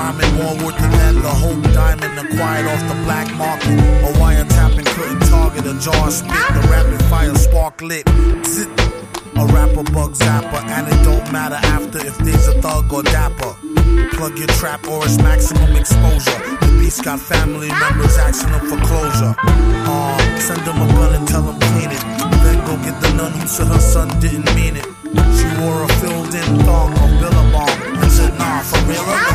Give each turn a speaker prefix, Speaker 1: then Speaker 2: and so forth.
Speaker 1: rhyming more worth than the whole diamond acquired off the black market. A wiretapping couldn't target a jar spit. The rapid fire spark lit. Zit. A rapper bug zapper, and it don't matter after if there's a thug or dapper. Plug your trap or it's maximum exposure. The beast got family members asking them for closure. Send them a gun and tell them clean it.